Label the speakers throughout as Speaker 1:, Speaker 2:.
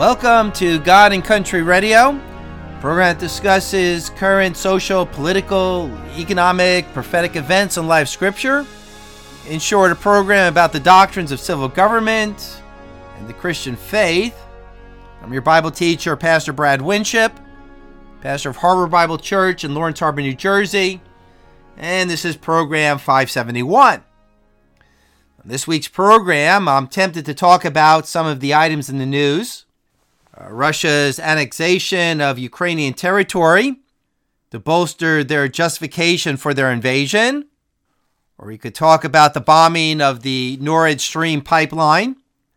Speaker 1: Welcome to God and Country Radio, a program that discusses current social, political, economic, prophetic events and life scripture. In short, a program about the doctrines of civil government and the Christian faith. I'm your Bible teacher, Pastor Brad Winship, pastor of Harbor Bible Church in Lawrence Harbor, New Jersey, and this is program 571. On this week's program, I'm tempted to talk about some of the items in the news. Russia's annexation of Ukrainian territory to bolster their justification for their invasion. Or we could talk about the bombing of the Nord Stream pipeline.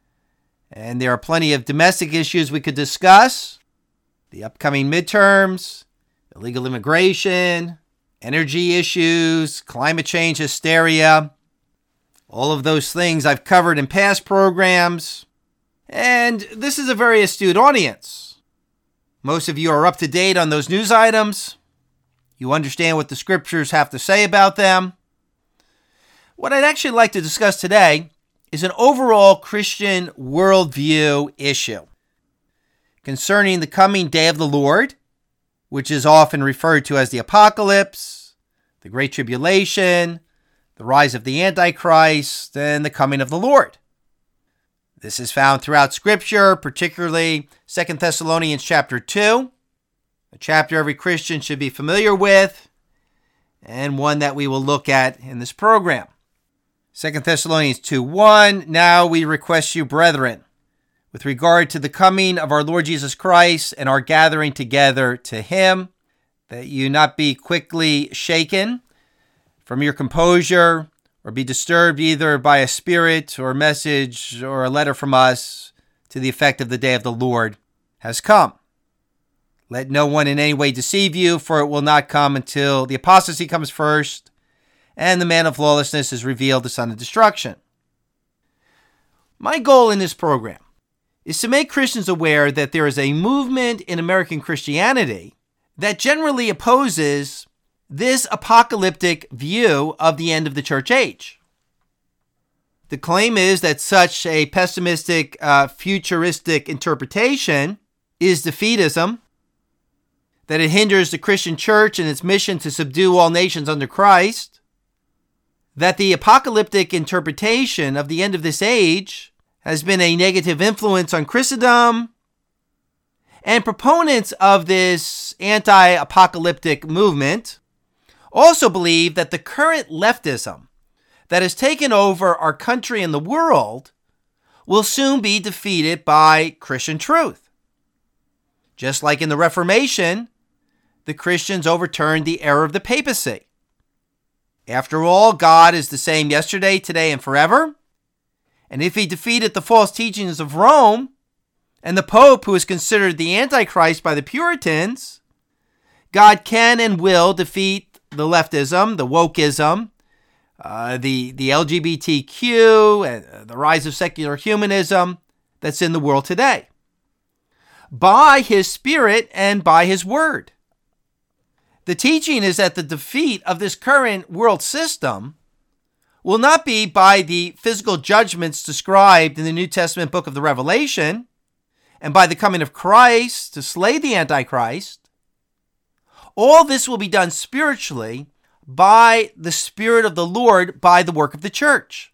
Speaker 1: And there are plenty of domestic issues we could discuss. The upcoming midterms, illegal immigration, energy issues, climate change hysteria. All of those things I've covered in past programs. And this is a very astute audience. Most of you are up to date on those news items. You understand what the scriptures have to say about them. What I'd actually like to discuss today is an overall Christian worldview issue concerning the coming day of the Lord, which is often referred to as the apocalypse, the Great Tribulation, the rise of the Antichrist, and the coming of the Lord. This is found throughout Scripture, particularly 2 Thessalonians chapter 2, a chapter every Christian should be familiar with, and one that we will look at in this program. 2 Thessalonians 2:1, now we request you, brethren, with regard to the coming of our Lord Jesus Christ and our gathering together to him, that you not be quickly shaken from your composure, or be disturbed either by a spirit or a message or a letter from us to the effect of the day of the Lord has come. Let no one in any way deceive you, for it will not come until the apostasy comes first, and the man of lawlessness is revealed, the son of destruction. My goal in this program is to make Christians aware that there is a movement in American Christianity that generally opposes this apocalyptic view of the end of the church age. The claim is that such a pessimistic, futuristic interpretation is defeatism, that it hinders the Christian church in its mission to subdue all nations under Christ, that the apocalyptic interpretation of the end of this age has been a negative influence on Christendom, and proponents of this anti-apocalyptic movement also believe that the current leftism that has taken over our country and the world will soon be defeated by Christian truth. Just like in the Reformation, the Christians overturned the error of the papacy. After all, God is the same yesterday, today, and forever. And if he defeated the false teachings of Rome and the Pope, who is considered the Antichrist by the Puritans, God can and will defeat the leftism, the wokeism, the LGBTQ, and the rise of secular humanism that's in the world today, by his Spirit and by his word. The teaching is that the defeat of this current world system will not be by the physical judgments described in the New Testament book of the Revelation, and by the coming of Christ to slay the Antichrist. All this will be done spiritually by the Spirit of the Lord, by the work of the church.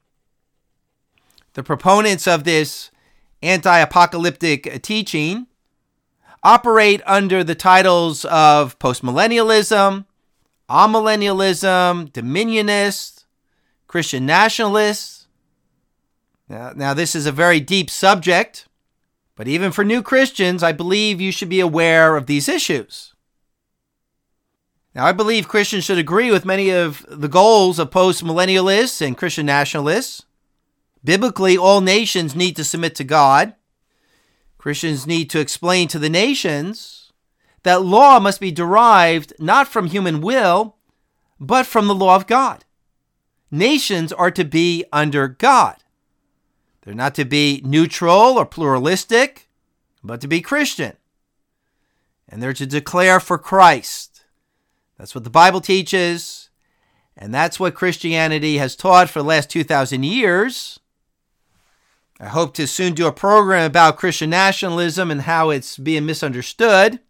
Speaker 1: The proponents of this anti-apocalyptic teaching operate under the titles of postmillennialism, amillennialism, dominionist, Christian nationalists. Now, this is a very deep subject, but even for new Christians, I believe you should be aware of these issues. Now, I believe Christians should agree with many of the goals of post-millennialists and Christian nationalists. Biblically, all nations need to submit to God. Christians need to explain to the nations that law must be derived not from human will, but from the law of God. Nations are to be under God. They're not to be neutral or pluralistic, but to be Christian. And they're to declare for Christ. That's what the Bible teaches, and that's what Christianity has taught for the last 2,000 years. I hope to soon do a program about Christian nationalism and how it's being misunderstood.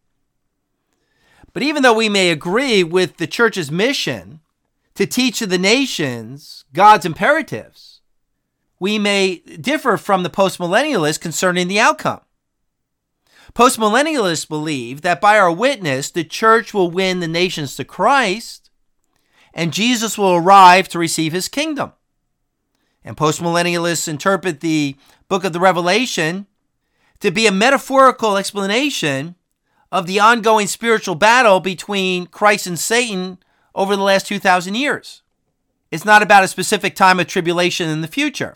Speaker 1: But even though we may agree with the church's mission to teach to the nations God's imperatives, we may differ from the postmillennialists concerning the outcome. Postmillennialists believe that by our witness, the church will win the nations to Christ, and Jesus will arrive to receive his kingdom. And postmillennialists interpret the book of the Revelation to be a metaphorical explanation of the ongoing spiritual battle between Christ and Satan over the last 2,000 years. It's not about a specific time of tribulation in the future.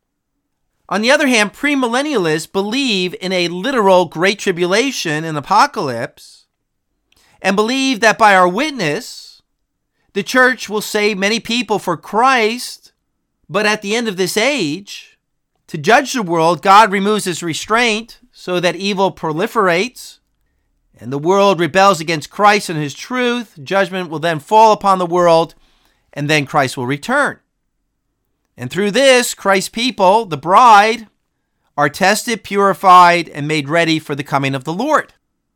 Speaker 1: On the other hand, premillennialists believe in a literal great tribulation and apocalypse, and believe that by our witness, the church will save many people for Christ, but at the end of this age, to judge the world, God removes his restraint so that evil proliferates, and the world rebels against Christ and his truth. Judgment will then fall upon the world, and then Christ will return. And through this, Christ's people, the bride, are tested, purified, and made ready for the coming of the Lord.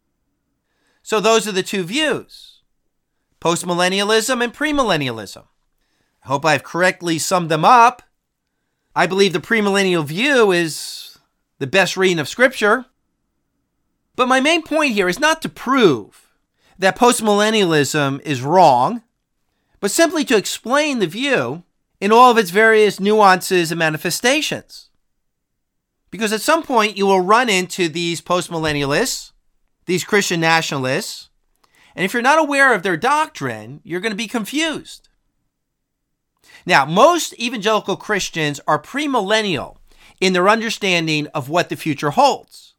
Speaker 1: So those are the two views, postmillennialism and premillennialism. I hope I've correctly summed them up. I believe the premillennial view is the best reading of Scripture. But my main point here is not to prove that postmillennialism is wrong, but simply to explain the view in all of its various nuances and manifestations. Because at some point you will run into these postmillennialists, these Christian nationalists, and if you're not aware of their doctrine, you're going to be confused. Now, most evangelical Christians are premillennial in their understanding of what the future holds.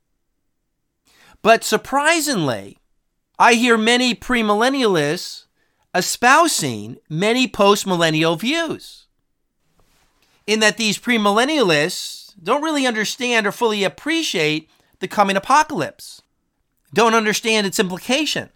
Speaker 1: But surprisingly, I hear many premillennialists espousing many postmillennial views, in that these premillennialists don't really understand or fully appreciate the coming apocalypse, don't understand its implication.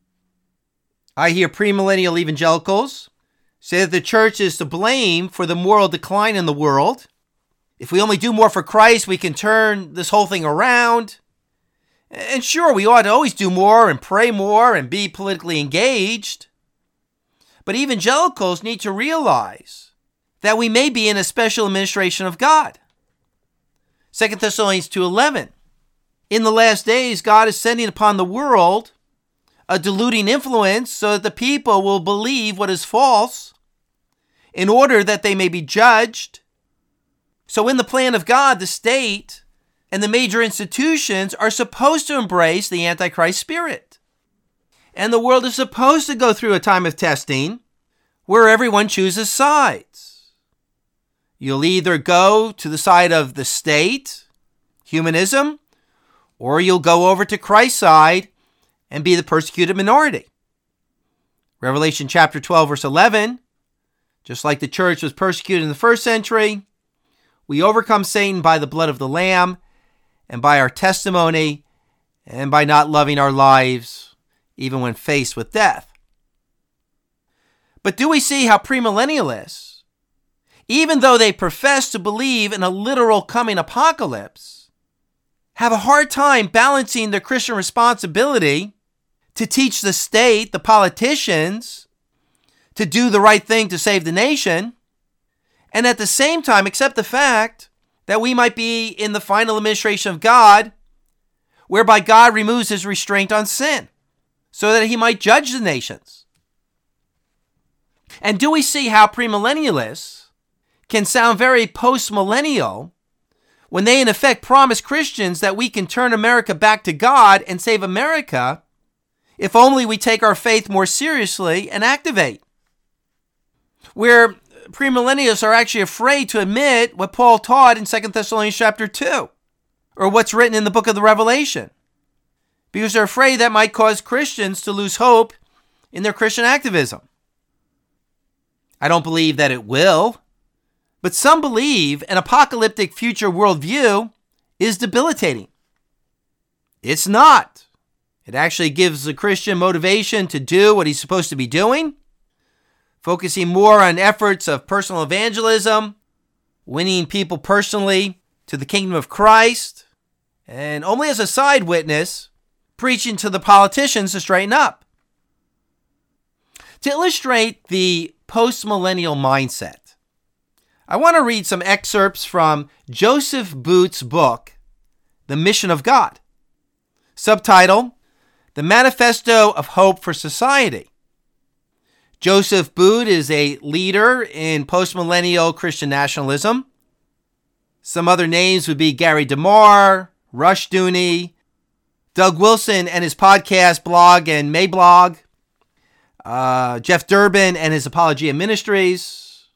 Speaker 1: I hear premillennial evangelicals say that the church is to blame for the moral decline in the world. If we only do more for Christ, we can turn this whole thing around. And sure, we ought to always do more and pray more and be politically engaged. But evangelicals need to realize that we may be in a special administration of God. 2 Thessalonians 2:11. In the last days, God is sending upon the world a deluding influence so that the people will believe what is false in order that they may be judged. So in the plan of God, the state and the major institutions are supposed to embrace the Antichrist spirit. And the world is supposed to go through a time of testing where everyone chooses sides. You'll either go to the side of the state, humanism, or you'll go over to Christ's side and be the persecuted minority. Revelation chapter 12, verse 11, just like the church was persecuted in the first century, we overcome Satan by the blood of the Lamb and by our testimony and by not loving our lives even when faced with death. But do we see how premillennialists, even though they profess to believe in a literal coming apocalypse, have a hard time balancing their Christian responsibility to teach the state, the politicians, to do the right thing to save the nation, and at the same time accept the fact that we might be in the final administration of God, whereby God removes his restraint on sin, so that he might judge the nations. And do we see how premillennialists can sound very post-millennial when they in effect promise Christians that we can turn America back to God and save America if only we take our faith more seriously and activate? Where premillennialists are actually afraid to admit what Paul taught in 2 Thessalonians chapter 2, or what's written in the book of the Revelation, because they're afraid that might cause Christians to lose hope in their Christian activism. I don't believe that it will. But some believe an apocalyptic future worldview is debilitating. It's not. It actually gives the Christian motivation to do what he's supposed to be doing, focusing more on efforts of personal evangelism, winning people personally to the kingdom of Christ, and only as a side witness, preaching to the politicians to straighten up. To illustrate the post-millennial mindset, I want to read some excerpts from Joseph Boot's book, The Mission of God. Subtitle, The Manifesto of Hope for Society. Joseph Boot is a leader in post-millennial Christian nationalism. Some other names would be Gary DeMar, Rushdoony, Doug Wilson and his podcast, Blog and Mablog, Jeff Durbin and his Apologia Ministries.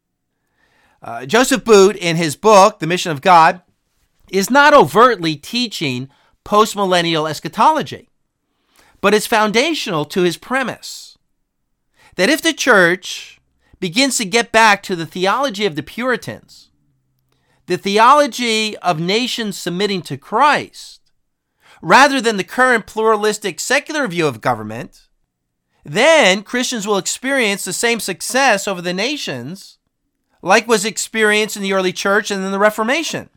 Speaker 1: Joseph Boot, in his book, The Mission of God, is not overtly teaching postmillennial eschatology, but it's foundational to his premise that if the church begins to get back to the theology of the Puritans, the theology of nations submitting to Christ, rather than the current pluralistic secular view of government, then Christians will experience the same success over the nations like was experienced in the early church and in the Reformation.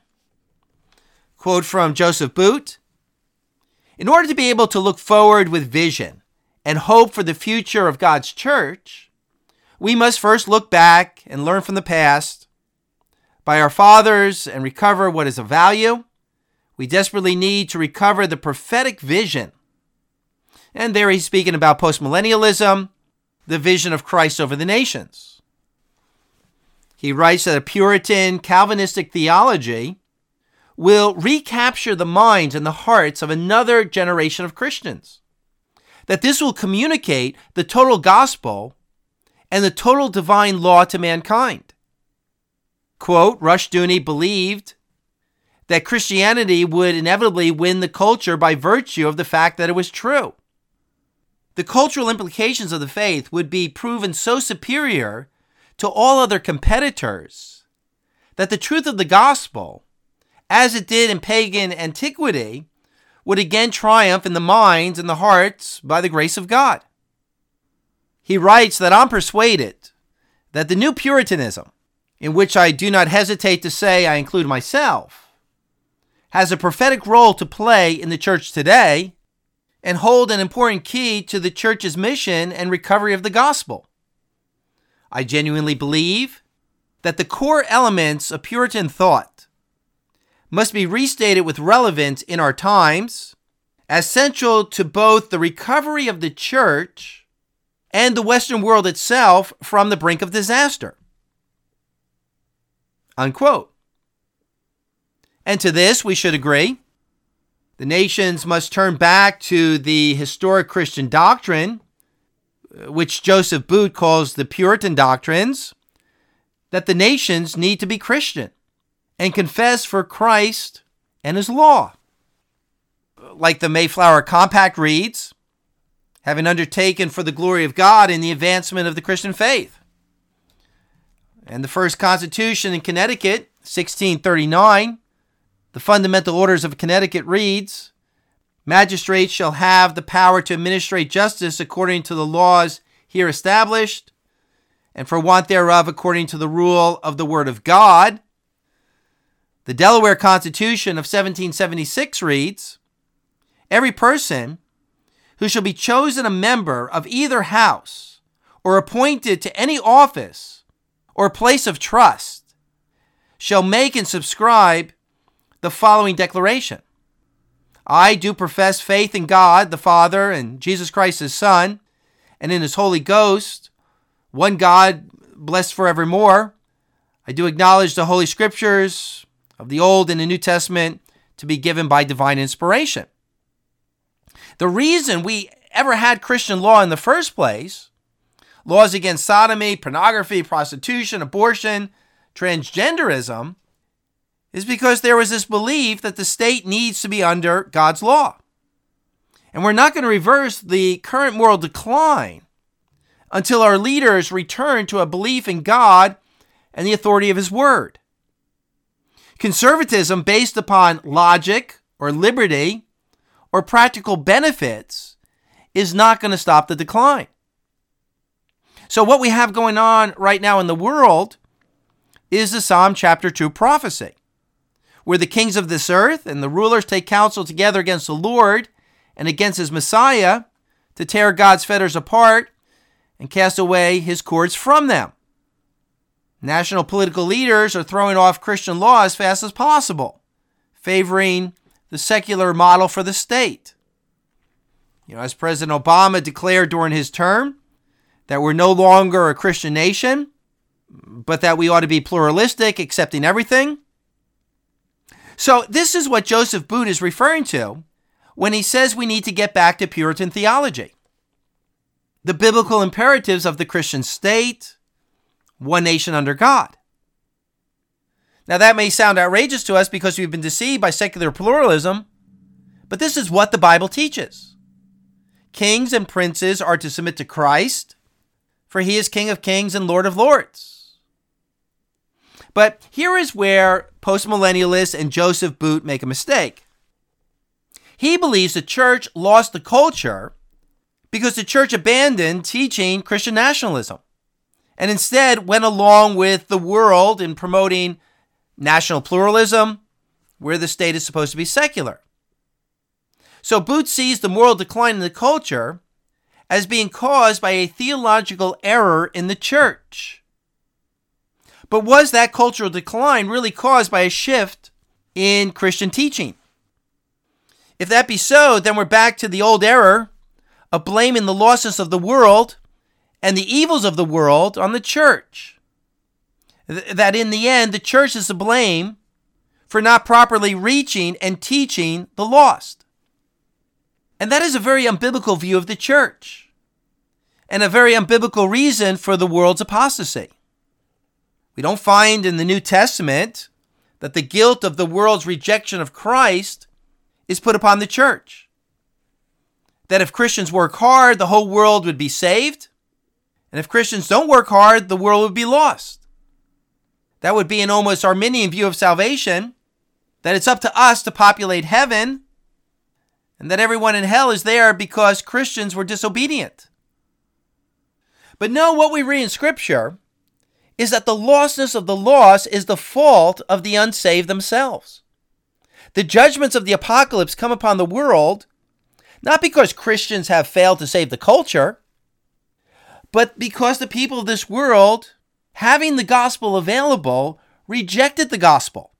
Speaker 1: Quote from Joseph Boot, "In order to be able to look forward with vision and hope for the future of God's church, we must first look back and learn from the past by our fathers and recover what is of value. We desperately need to recover the prophetic vision." And there he's speaking about postmillennialism, the vision of Christ over the nations. He writes that a Puritan Calvinistic theology will recapture the minds and the hearts of another generation of Christians. That this will communicate the total gospel and the total divine law to mankind. Quote, Rushdoony believed that Christianity would inevitably win the culture by virtue of the fact that it was true. The cultural implications of the faith would be proven so superior to all other competitors that the truth of the gospel, as it did in pagan antiquity, would again triumph in the minds and the hearts by the grace of God. He writes that I'm persuaded that the new Puritanism, in which I do not hesitate to say I include myself, has a prophetic role to play in the church today and hold an important key to the church's mission and recovery of the gospel. I genuinely believe that the core elements of Puritan thought must be restated with relevance in our times as central to both the recovery of the church and the Western world itself from the brink of disaster. Unquote. And to this, we should agree. The nations must turn back to the historic Christian doctrine, which Joseph Boot calls the Puritan doctrines, that the nations need to be Christian and confess for Christ and his law. Like the Mayflower Compact reads, having undertaken for the glory of God in the advancement of the Christian faith. And the first Constitution in Connecticut, 1639, the Fundamental Orders of Connecticut reads, magistrates shall have the power to administrate justice according to the laws here established, and for want thereof according to the rule of the word of God. The Delaware Constitution of 1776 reads, every person who shall be chosen a member of either house or appointed to any office or place of trust shall make and subscribe the following declaration. I do profess faith in God, the Father, and Jesus Christ, his Son, and in his Holy Ghost, one God, blessed forevermore. I do acknowledge the Holy Scriptures of the Old and the New Testament to be given by divine inspiration. The reason we ever had Christian law in the first place, laws against sodomy, pornography, prostitution, abortion, transgenderism, is because there was this belief that the state needs to be under God's law. And we're not going to reverse the current moral decline until our leaders return to a belief in God and the authority of his word. Conservatism based upon logic or liberty or practical benefits is not going to stop the decline. So what we have going on right now in the world is the Psalm chapter 2 prophecy, where the kings of this earth and the rulers take counsel together against the Lord and against his Messiah to tear God's fetters apart and cast away his cords from them. National political leaders are throwing off Christian law as fast as possible, favoring the secular model for the state. As President Obama declared during his term, that we're no longer a Christian nation, but that we ought to be pluralistic, accepting everything. So this is what Joseph Booth is referring to when he says we need to get back to Puritan theology. The biblical imperatives of the Christian state, one nation under God. Now that may sound outrageous to us because we've been deceived by secular pluralism, but this is what the Bible teaches. Kings and princes are to submit to Christ, for he is King of kings and Lord of lords. But here is where postmillennialists and Joseph Booth make a mistake. He believes the church lost the culture because the church abandoned teaching Christian nationalism and instead went along with the world in promoting national pluralism, where the state is supposed to be secular. So Booth sees the moral decline in the culture as being caused by a theological error in the church. But was that cultural decline really caused by a shift in Christian teaching? If that be so, then we're back to the old error of blaming the losses of the world and the evils of the world on the church. That in the end, the church is to blame for not properly reaching and teaching the lost. And that is a very unbiblical view of the church, and a very unbiblical reason for the world's apostasy. We don't find in the New Testament that the guilt of the world's rejection of Christ is put upon the church. That if Christians work hard, the whole world would be saved, and if Christians don't work hard, the world would be lost. That would be an almost Arminian view of salvation, that it's up to us to populate heaven, and that everyone in hell is there because Christians were disobedient. But no, what we read in Scripture is that the lostness of the lost is the fault of the unsaved themselves. The judgments of the apocalypse come upon the world not because Christians have failed to save the culture, but because the people of this world, having the gospel available, rejected the gospel.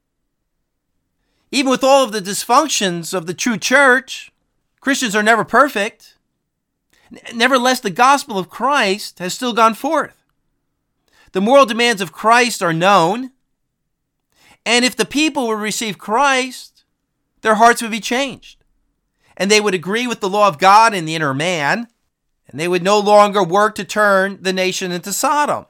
Speaker 1: Even with all of the dysfunctions of the true church, Christians are never perfect. Nevertheless, the gospel of Christ has still gone forth. The moral demands of Christ are known, and if the people would receive Christ, their hearts would be changed, and they would agree with the law of God in the inner man, and they would no longer work to turn the nation into Sodom.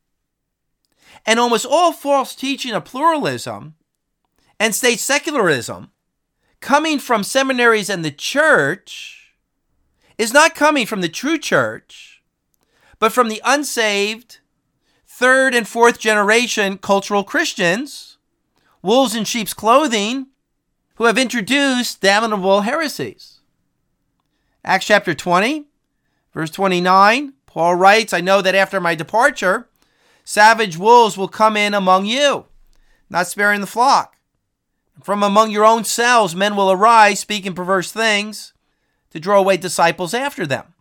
Speaker 1: And almost all false teaching of pluralism and state secularism coming from seminaries and the church is not coming from the true church, but from the unsaved third and fourth generation cultural Christians, wolves in sheep's clothing, who have introduced damnable heresies. Acts chapter 20, verse 29, Paul writes, "I know that after my departure, savage wolves will come in among you, not sparing the flock. From among your own selves men will arise, speaking perverse things, to draw away disciples after them."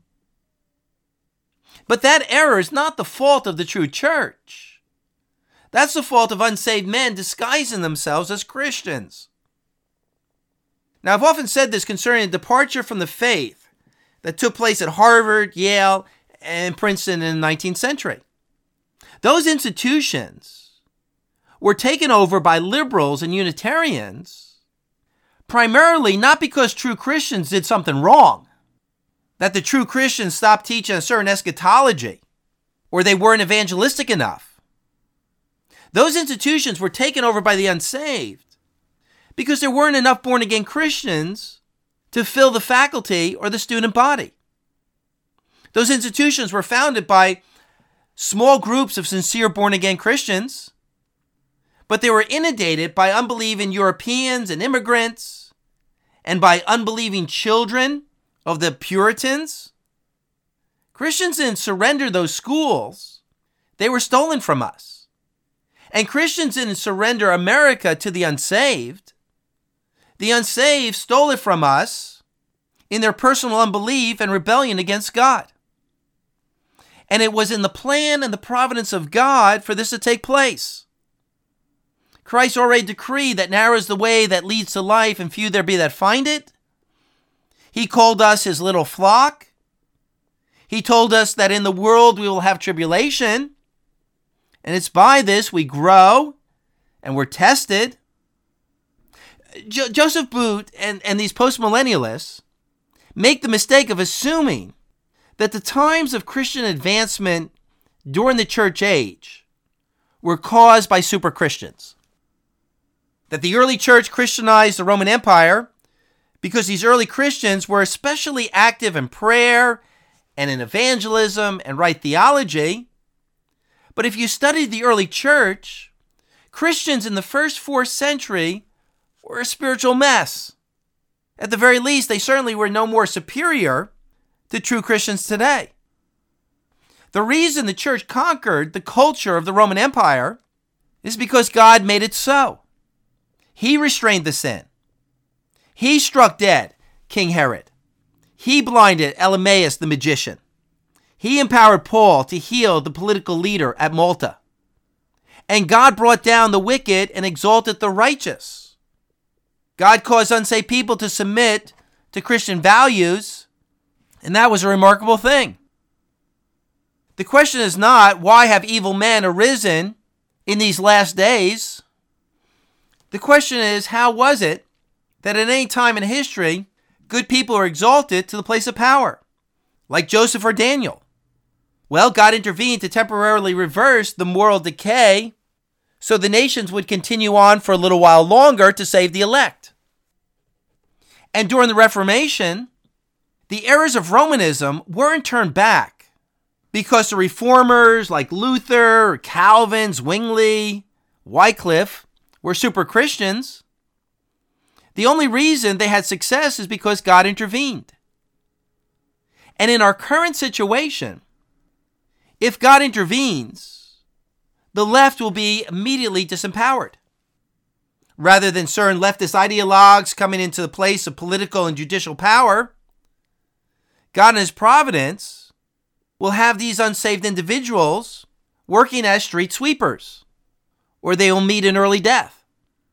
Speaker 1: But that error is not the fault of the true church. That's the fault of unsaved men disguising themselves as Christians. Now, I've often said this concerning the departure from the faith that took place at Harvard, Yale, and Princeton in the 19th century. Those institutions were taken over by liberals and Unitarians, primarily not because true Christians did something wrong, that the true Christians stopped teaching a certain eschatology, or they weren't evangelistic enough. Those institutions were taken over by the unsaved because there weren't enough born-again Christians to fill the faculty or the student body. Those institutions were founded by small groups of sincere born-again Christians, but they were inundated by unbelieving Europeans and immigrants, and by unbelieving children of the Puritans. Christians didn't surrender those schools. They were stolen from us. And Christians didn't surrender America to the unsaved. The unsaved stole it from us in their personal unbelief and rebellion against God. And it was in the plan and the providence of God for this to take place. Christ already decreed that narrow is the way that leads to life, and few there be that find it. He called us his little flock. He told us that in the world we will have tribulation, and it's by this we grow and we're tested. Joseph Booth and these postmillennialists make the mistake of assuming that the times of Christian advancement during the church age were caused by super Christians. That the early church Christianized the Roman Empire because these early Christians were especially active in prayer and in evangelism and right theology. But if you studied the early church, Christians in the first 4th century were a spiritual mess. At the very least, they certainly were no more superior to true Christians today. The reason the church conquered the culture of the Roman Empire is because God made it so. He restrained the sin. He struck dead King Herod. He blinded Elymas the magician. He empowered Paul to heal the political leader at Malta. And God brought down the wicked and exalted the righteous. God caused unsaved people to submit to Christian values, and that was a remarkable thing. The question is not, why have evil men arisen in these last days? The question is, how was it that at any time in history, good people are exalted to the place of power, like Joseph or Daniel? Well, God intervened to temporarily reverse the moral decay so the nations would continue on for a little while longer to save the elect. And during the Reformation, the errors of Romanism weren't turned back because the reformers like Luther, Calvin, Zwingli, Wycliffe were super Christians. The only reason they had success is because God intervened. And in our current situation, if God intervenes, the left will be immediately disempowered. Rather than certain leftist ideologues coming into the place of political and judicial power, God in his providence will have these unsaved individuals working as street sweepers, or they will meet an early death.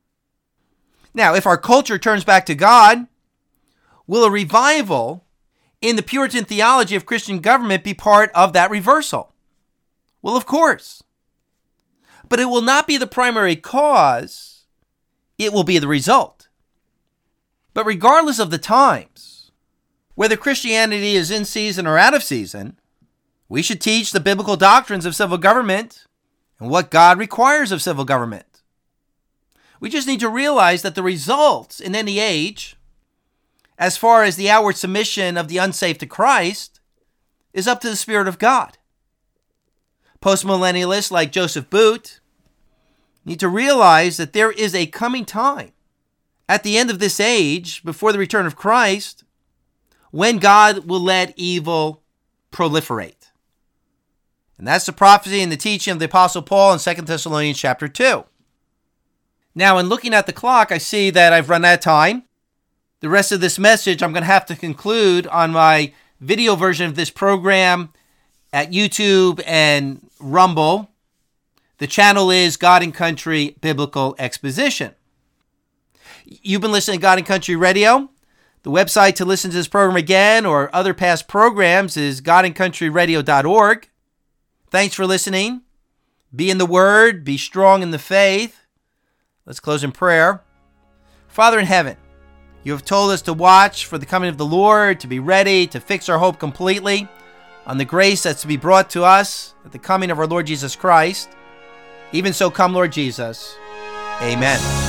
Speaker 1: Now, if our culture turns back to God, will a revival in the Puritan theology of Christian government be part of that reversal? Well, of course. But it will not be the primary cause. It will be the result. But regardless of the times, whether Christianity is in season or out of season, we should teach the biblical doctrines of civil government and what God requires of civil government. We just need to realize that the results in any age, as far as the outward submission of the unsaved to Christ, is up to the Spirit of God. Postmillennialists like Joseph Booth need to realize that there is a coming time at the end of this age, before the return of Christ, when God will let evil proliferate. And that's the prophecy and the teaching of the Apostle Paul in 2 Thessalonians chapter 2. Now, in looking at the clock, I see that I've run out of time. The rest of this message I'm going to have to conclude on my video version of this program at YouTube and Rumble. The channel is God and Country Biblical Exposition. You've been listening to God and Country Radio. The website to listen to this program again or other past programs is godandcountryradio.org. Thanks for listening. Be in the Word. Be strong in the faith. Let's close in prayer. Father in heaven, you have told us to watch for the coming of the Lord, to be ready, to fix our hope completely on the grace that's to be brought to us at the coming of our Lord Jesus Christ. Even so, come, Lord Jesus. Amen.